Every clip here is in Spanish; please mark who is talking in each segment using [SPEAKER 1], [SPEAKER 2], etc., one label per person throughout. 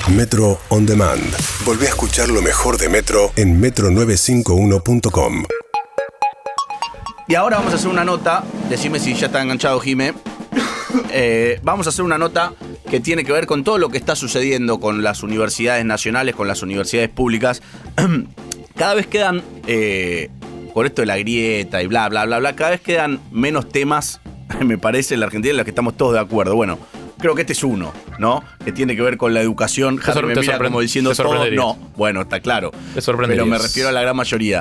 [SPEAKER 1] Metro On Demand. Volví a escuchar lo mejor de Metro en metro951.com.
[SPEAKER 2] Y ahora vamos a hacer una nota, decime si ya está enganchado Jime. Vamos a hacer una nota que tiene que ver con todo lo que está sucediendo con las universidades nacionales, con las universidades públicas. Cada vez quedan, por esto de la grieta y bla, bla, bla, bla, cada vez quedan menos temas, me parece, en la Argentina en los que estamos todos de acuerdo. Bueno, creo que este es uno, ¿no? Que tiene que ver con la educación. Harry me mira como diciendo todo. No, bueno, está claro. Pero me refiero a la gran mayoría.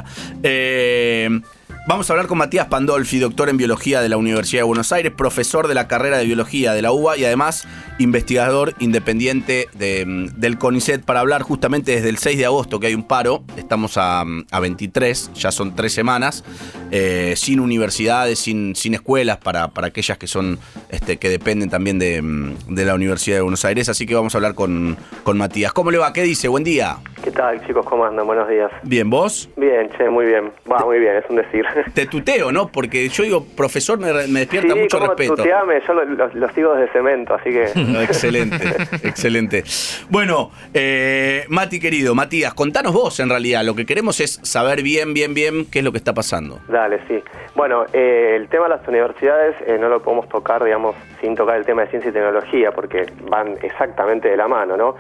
[SPEAKER 2] Vamos a hablar con Matías Pandolfi, doctor en Biología de la Universidad de Buenos Aires, profesor de la carrera de Biología de la UBA y además investigador independiente del CONICET, para hablar justamente desde el 6 de agosto que hay un paro. Estamos a 23, ya son 3 semanas, sin universidades, sin escuelas para aquellas que son que dependen también de la Universidad de Buenos Aires. Así que vamos a hablar con Matías. ¿Cómo le va? ¿Qué dice? Buen día.
[SPEAKER 3] ¿Qué tal, chicos? ¿Cómo andan? Buenos días.
[SPEAKER 2] Bien, ¿vos?
[SPEAKER 3] Bien, che, muy bien. Va, muy bien, es un decir.
[SPEAKER 2] Te tuteo, ¿no? Porque yo digo, profesor, me despierta mucho respeto.
[SPEAKER 3] Tuteame, yo lo sigo desde cemento, así que...
[SPEAKER 2] Excelente, excelente. Bueno, Mati querido, Matías, contanos vos en realidad. Lo que queremos es saber bien qué es lo que está pasando.
[SPEAKER 3] Dale, sí. Bueno, el tema de las universidades no lo podemos tocar, digamos, sin tocar el tema de ciencia y tecnología, porque van exactamente de la mano, ¿no?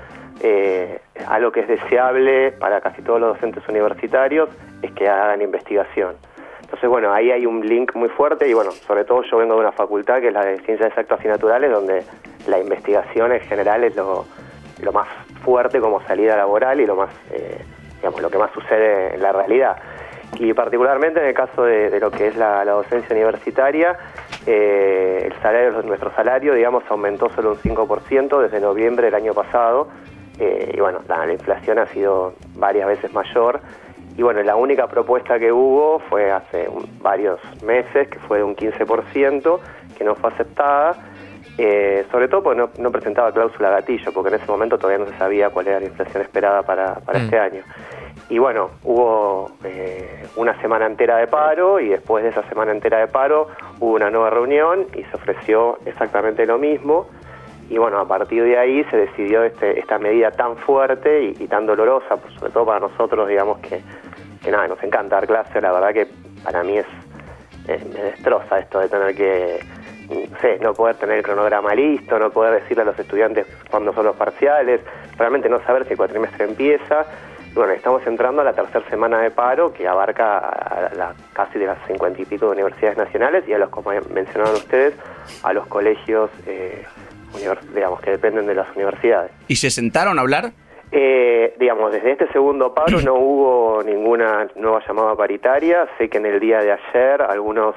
[SPEAKER 3] Algo que es deseable para casi todos los docentes universitarios es que hagan investigación. Entonces, bueno, ahí hay un link muy fuerte y, bueno, sobre todo yo vengo de una facultad que es la de Ciencias Exactas y Naturales, donde la investigación en general es lo más fuerte como salida laboral y lo más, digamos, lo que más sucede en la realidad. Y particularmente en el caso de lo que es la docencia universitaria, el salario, nuestro salario, digamos, aumentó solo un 5% desde noviembre del año pasado. Y bueno, la inflación ha sido varias veces mayor. Y bueno, la única propuesta que hubo fue hace varios meses, que fue de un 15%, que no fue aceptada, sobre todo porque no presentaba cláusula gatillo, porque en ese momento todavía no se sabía cuál era la inflación esperada para este año. Y bueno, hubo una semana entera de paro, y después de esa semana entera de paro hubo una nueva reunión y se ofreció exactamente lo mismo. Y bueno, a partir de ahí se decidió esta medida tan fuerte y tan dolorosa, pues sobre todo para nosotros, digamos, que nada, nos encanta dar clase. La verdad que para mí me destroza esto de tener que, no sé, no poder tener el cronograma listo, no poder decirle a los estudiantes cuándo son los parciales, realmente no saber si el cuatrimestre empieza. Y bueno, estamos entrando a la tercera semana de paro, que abarca a casi de las 50 y pico de universidades nacionales y a los, como mencionaron ustedes, a los colegios digamos, que dependen de las universidades.
[SPEAKER 2] ¿Y se sentaron a hablar?
[SPEAKER 3] Digamos, desde este segundo paro no hubo ninguna nueva llamada paritaria. Sé que en el día de ayer algunos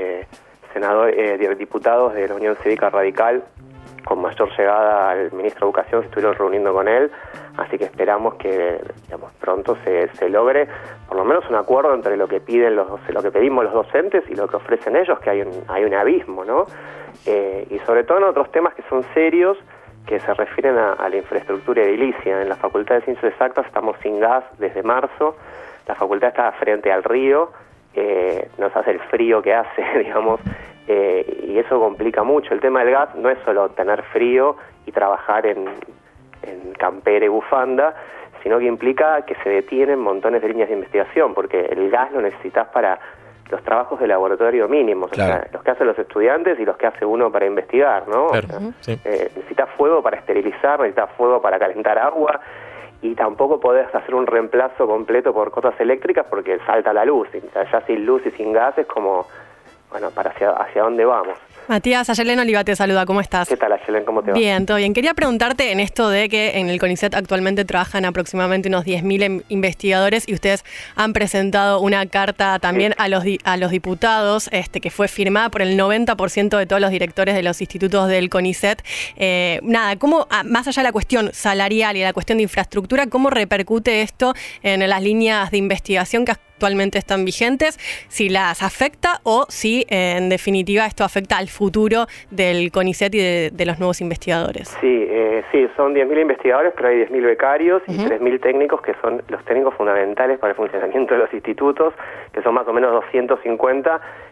[SPEAKER 3] diputados de la Unión Cívica Radical, con mayor llegada al ministro de Educación, se estuvieron reuniendo con él, así que esperamos que, digamos, pronto se logre por lo menos un acuerdo entre lo que piden lo que pedimos los docentes y lo que ofrecen ellos, que hay un abismo, ¿no? Y sobre todo en otros temas que son serios, que se refieren a la infraestructura edilicia. En la Facultad de Ciencias Exactas estamos sin gas desde marzo, la facultad está frente al río, nos hace el frío que hace, digamos, y eso complica mucho. El tema del gas no es solo tener frío y trabajar en campera y bufanda, sino que implica que se detienen montones de líneas de investigación, porque el gas lo necesitas para los trabajos de laboratorio mínimos, claro. O sea, los que hacen los estudiantes y los que hace uno para investigar, ¿no? Claro. O sea, sí. Necesitas fuego para esterilizar, necesitas fuego para calentar agua, y tampoco podés hacer un reemplazo completo por cosas eléctricas porque salta la luz. O sea, ya sin luz y sin gas es como, bueno, hacia dónde vamos.
[SPEAKER 4] Matías, Ayelen Oliva te saluda, ¿cómo estás?
[SPEAKER 3] ¿Qué tal, Ayelen? ¿Cómo te va?
[SPEAKER 4] Bien, todo bien. Quería preguntarte en esto de que en el CONICET actualmente trabajan aproximadamente unos 10.000 investigadores y ustedes han presentado una carta también a los diputados que fue firmada por el 90% de todos los directores de los institutos del CONICET. ¿Cómo, más allá de la cuestión salarial y de la cuestión de infraestructura, cómo repercute esto en las líneas de investigación que actualmente están vigentes, si las afecta o si en definitiva esto afecta al futuro del CONICET y de los nuevos investigadores?
[SPEAKER 3] Sí, son 10.000 investigadores, pero hay 10.000 becarios y 3.000 técnicos, que son los técnicos fundamentales para el funcionamiento de los institutos, que son más o menos 250,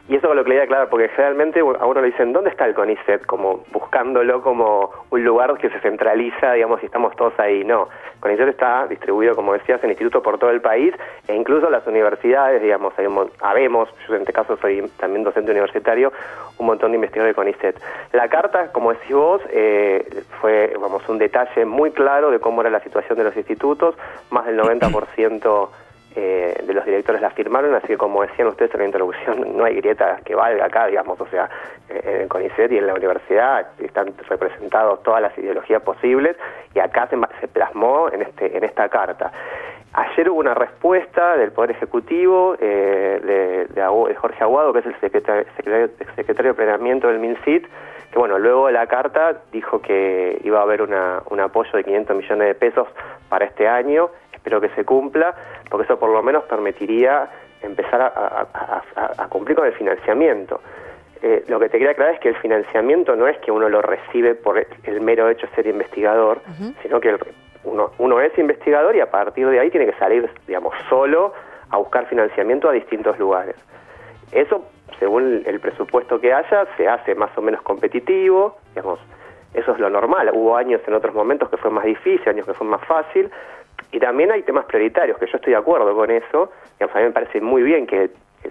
[SPEAKER 3] Y eso es lo que le quería aclarar, porque generalmente a uno le dicen, ¿dónde está el CONICET? Como buscándolo como un lugar que se centraliza, digamos, y estamos todos ahí. No, CONICET está distribuido, como decías, en institutos por todo el país, e incluso las universidades, digamos, habemos, yo en este caso soy también docente universitario, un montón de investigadores de CONICET. La carta, como decís vos, fue, vamos, un detalle muy claro de cómo era la situación de los institutos, más del 90% de los directores la firmaron, así que como decían ustedes en la introducción, no hay grieta que valga acá, digamos, o sea, en el CONICET y en la universidad están representados todas las ideologías posibles y acá se plasmó en esta carta. Ayer hubo una respuesta del Poder Ejecutivo de Jorge Aguado, que es el secretario de Planeamiento del MinCit, que bueno, luego de la carta dijo que iba a haber un apoyo de 500 millones de pesos para este año. Espero que se cumpla, porque eso por lo menos permitiría empezar a cumplir con el financiamiento. Lo que te quería aclarar es que el financiamiento no es que uno lo recibe por el mero hecho de ser investigador, sino que uno es investigador y a partir de ahí tiene que salir, digamos, solo a buscar financiamiento a distintos lugares. Eso, según el presupuesto que haya, se hace más o menos competitivo, digamos, eso es lo normal. Hubo años en otros momentos que fue más difícil, años que fue más fácil. Y también hay temas prioritarios, que yo estoy de acuerdo con eso. Digamos, a mí me parece muy bien que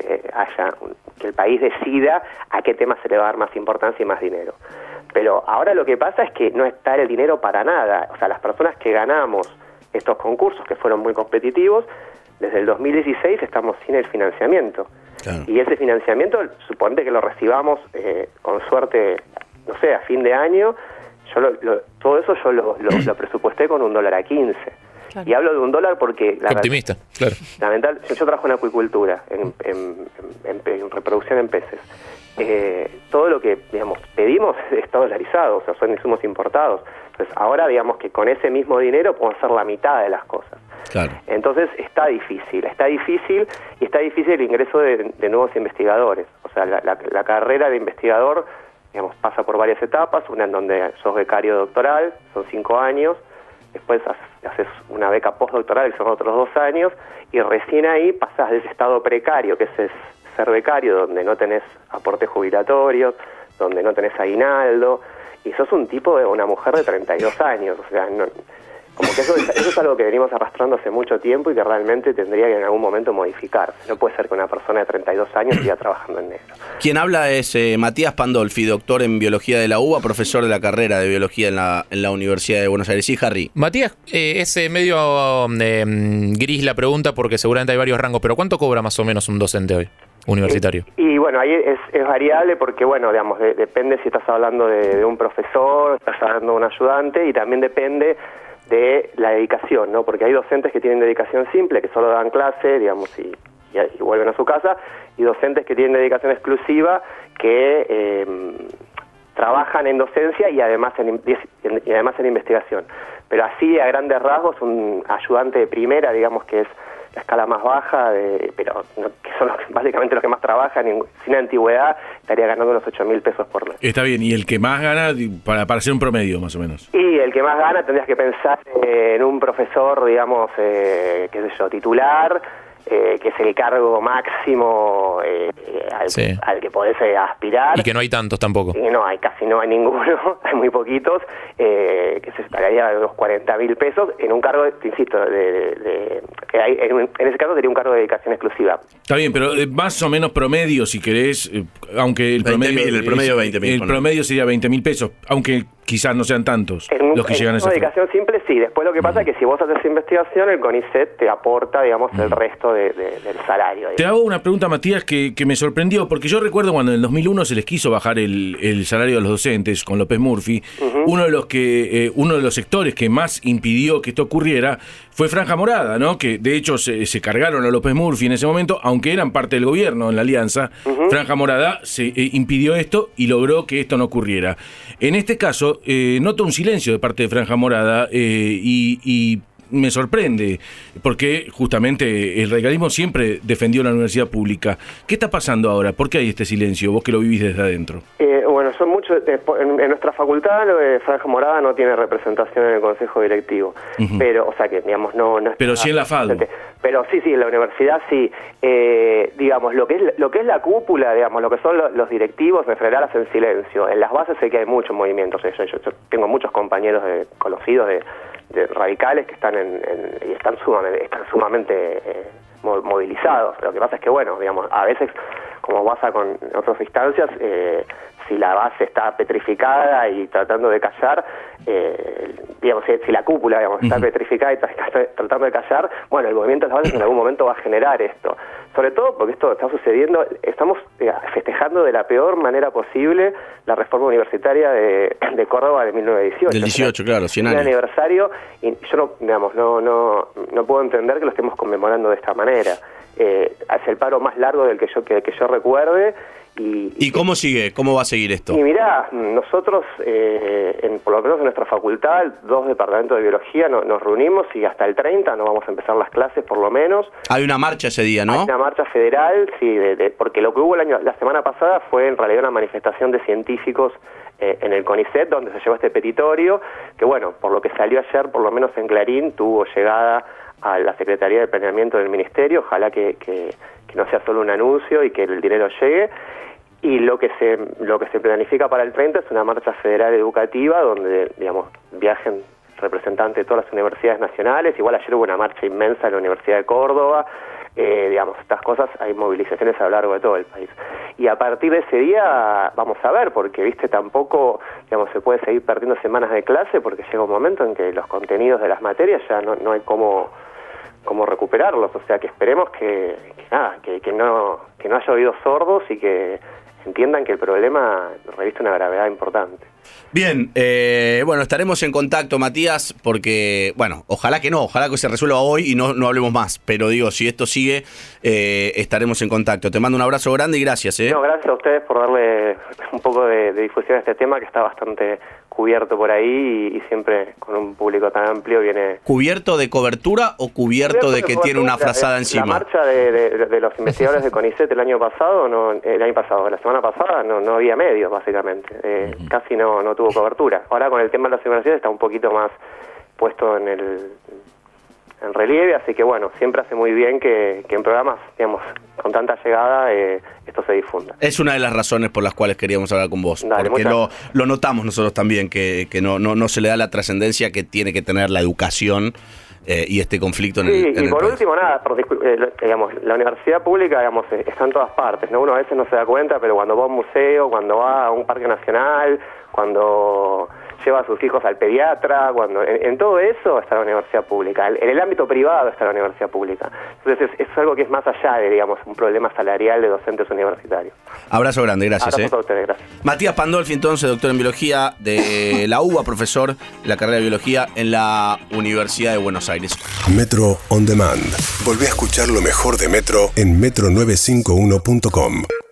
[SPEAKER 3] que el país decida a qué temas se le va a dar más importancia y más dinero. Pero ahora lo que pasa es que no está el dinero para nada. O sea, las personas que ganamos estos concursos, que fueron muy competitivos, desde el 2016 estamos sin el financiamiento. Claro. Y ese financiamiento, suponte que lo recibamos con suerte, no sé, a fin de año. Todo eso yo lo presupuesté con $1.15. Claro. Y hablo de $1 porque...
[SPEAKER 5] Optimista, claro.
[SPEAKER 3] Yo trabajo en acuicultura, en reproducción en peces. Todo lo que, digamos, pedimos está dolarizado, o sea, son insumos importados. Entonces, ahora, digamos que con ese mismo dinero podemos hacer la mitad de las cosas.
[SPEAKER 2] Claro.
[SPEAKER 3] Entonces, está difícil el ingreso de nuevos investigadores. O sea, la carrera de investigador, digamos, pasa por varias etapas, una en donde sos becario doctoral, son 5 años, después haces una beca postdoctoral que son otros 2 años, y recién ahí pasás de ese estado precario, que es ser becario, donde no tenés aportes jubilatorios, donde no tenés aguinaldo, y sos un tipo de una mujer de 32 años, o sea, como que eso es algo que venimos arrastrando hace mucho tiempo y que realmente tendría que en algún momento modificarse. No puede ser que una persona de 32 años siga trabajando en negro.
[SPEAKER 2] Quien habla es Matías Pandolfi, doctor en Biología de la UBA, profesor de la carrera de Biología en la Universidad de Buenos Aires. Sí, Harry.
[SPEAKER 5] Matías, es medio gris la pregunta porque seguramente hay varios rangos, pero ¿cuánto cobra más o menos un docente hoy? Universitario.
[SPEAKER 3] Y bueno, ahí es variable porque, bueno, digamos, depende si estás hablando de un profesor, estás hablando de un ayudante, y también depende de la dedicación, ¿no? Porque hay docentes que tienen dedicación simple, que solo dan clase, digamos, y vuelven a su casa, y docentes que tienen dedicación exclusiva, que trabajan en docencia y además en investigación. Pero así, a grandes rasgos, un ayudante de primera, digamos que es la escala más baja, pero que son básicamente los que más trabajan, sin antigüedad, estaría ganando unos 8.000 pesos por mes.
[SPEAKER 6] Está bien, ¿y el que más gana para hacer un promedio, más o menos?
[SPEAKER 3] Y el que más gana tendrías que pensar en un profesor, digamos, qué sé yo, titular, que es el cargo máximo al que podés aspirar.
[SPEAKER 5] Y que no hay tantos tampoco.
[SPEAKER 3] Y casi no hay ninguno, hay muy poquitos, que se pagaría de unos 40.000 pesos en un cargo, te insisto, que hay, en ese caso sería un cargo de dedicación exclusiva.
[SPEAKER 6] Está bien, pero más o menos promedio, si querés, aunque el promedio...
[SPEAKER 2] El promedio 20.000.
[SPEAKER 6] El promedio sería 20.000 pesos, aunque quizás no sean tantos los que llegan a esa
[SPEAKER 3] dedicación simple, sí. Después lo que pasa es que si vos haces investigación, el CONICET te aporta, digamos, el resto del salario.
[SPEAKER 6] Te hago una pregunta, Matías, que me sorprendió, porque yo recuerdo cuando en el 2001 se les quiso bajar el salario de los docentes con López Murphy, uno de los sectores que más impidió que esto ocurriera fue Franja Morada, ¿no? Que de hecho se cargaron a López Murphy en ese momento, aunque eran parte del gobierno en la alianza. Franja Morada se impidió esto y logró que esto no ocurriera. En este caso, noto un silencio de parte de Franja Morada y me sorprende, porque justamente el radicalismo siempre defendió la universidad pública. ¿Qué está pasando ahora? ¿Por qué hay este silencio? Vos que lo vivís desde adentro.
[SPEAKER 3] Bueno, son muchos. En nuestra facultad, Franja Morada no tiene representación en el consejo directivo, pero, o sea que, digamos, no
[SPEAKER 6] pero sí en la FADU.
[SPEAKER 3] Pero sí, la universidad sí. Digamos, lo que es la cúpula, digamos, lo que son los directivos, en general hacen silencio. En las bases sé que hay muchos movimientos. Yo tengo muchos compañeros conocidos de radicales que están y están sumamente movilizados. Lo que pasa es que, bueno, digamos, a veces, como pasa con otras instancias, si la base está petrificada y tratando de callar, digamos, si la cúpula, digamos, está petrificada y tratando de callar, bueno, el movimiento de las bases en algún momento va a generar esto. Sobre todo porque esto está sucediendo, estamos festejando de la peor manera posible la reforma universitaria de Córdoba de 1918.
[SPEAKER 2] Del 18, claro, 100 años.
[SPEAKER 3] Un aniversario, y yo no puedo entender que lo estemos conmemorando de esta manera. Es el paro más largo del que yo recuerde.
[SPEAKER 2] ¿Y cómo sigue? ¿Cómo va a seguir esto?
[SPEAKER 3] Y mirá, nosotros, por lo menos en nuestra facultad, 2 departamentos de biología, nos reunimos y hasta el 30 no vamos a empezar las clases, por lo menos.
[SPEAKER 2] Hay una marcha ese día, ¿no?
[SPEAKER 3] Hay una marcha federal, sí, porque lo que hubo la semana pasada fue en realidad una manifestación de científicos en el CONICET, donde se llevó este petitorio, que bueno, por lo que salió ayer, por lo menos en Clarín, tuvo llegada a la Secretaría de Planeamiento del Ministerio. Ojalá que no sea solo un anuncio y que el dinero llegue. Y lo que se planifica para el 30 es una marcha federal educativa donde, digamos, viajen representantes de todas las universidades nacionales. Igual ayer hubo una marcha inmensa en la Universidad de Córdoba. Digamos, estas cosas, hay movilizaciones a lo largo de todo el país. Y a partir de ese día vamos a ver, porque, viste, tampoco, digamos, se puede seguir perdiendo semanas de clase, porque llega un momento en que los contenidos de las materias ya no hay cómo recuperarlos. O sea, que esperemos que no haya oídos sordos y que entiendan que el problema reviste una gravedad importante.
[SPEAKER 2] Bien, bueno, estaremos en contacto, Matías, porque, bueno, ojalá que se resuelva hoy y no hablemos más, pero digo, si esto sigue, estaremos en contacto. Te mando un abrazo grande y gracias.
[SPEAKER 3] No, gracias a ustedes por darle un poco de difusión a este tema que está bastante cubierto por ahí y siempre con un público tan amplio viene...
[SPEAKER 2] ¿Cubierto de cobertura o cubierto de que tiene una frazada encima?
[SPEAKER 3] La marcha de los investigadores de CONICET la semana pasada no había medios, básicamente. Casi no tuvo cobertura. Ahora con el tema de las universidades está un poquito más puesto en relieve, así que bueno, siempre hace muy bien que en programas, digamos, con tanta llegada, esto se difunda.
[SPEAKER 2] Es una de las razones por las cuales queríamos hablar con vos.
[SPEAKER 3] Dale,
[SPEAKER 2] porque lo notamos nosotros también, que no se le da la trascendencia que tiene que tener la educación y este conflicto en el país.
[SPEAKER 3] Y por último, nada, digamos, la universidad pública, digamos, está en todas partes, ¿no? Uno a veces no se da cuenta, pero cuando va a un museo, cuando va a un parque nacional, cuando lleva a sus hijos al pediatra, en todo eso está la universidad pública. En el ámbito privado está la universidad pública. Entonces es algo que es más allá de, digamos, un problema salarial de docentes universitarios.
[SPEAKER 2] Abrazo grande, gracias.
[SPEAKER 3] Abrazo a ustedes, gracias.
[SPEAKER 2] Matías Pandolfi, entonces, doctor en biología de la UBA, profesor de la carrera de biología en la Universidad de Buenos Aires.
[SPEAKER 1] Metro On Demand. Volvé a escuchar lo mejor de Metro en metro951.com.